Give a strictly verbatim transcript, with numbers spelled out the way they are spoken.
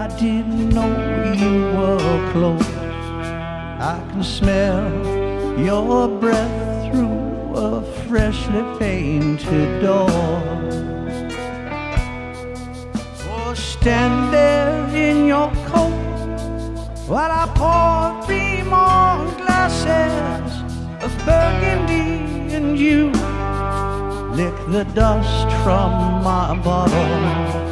I didn't know you were close. I can smell your breath through a freshly painted door. Oh, stand there in your coat while I pour three more glasses of burgundy, and you lick the dust from my bottle.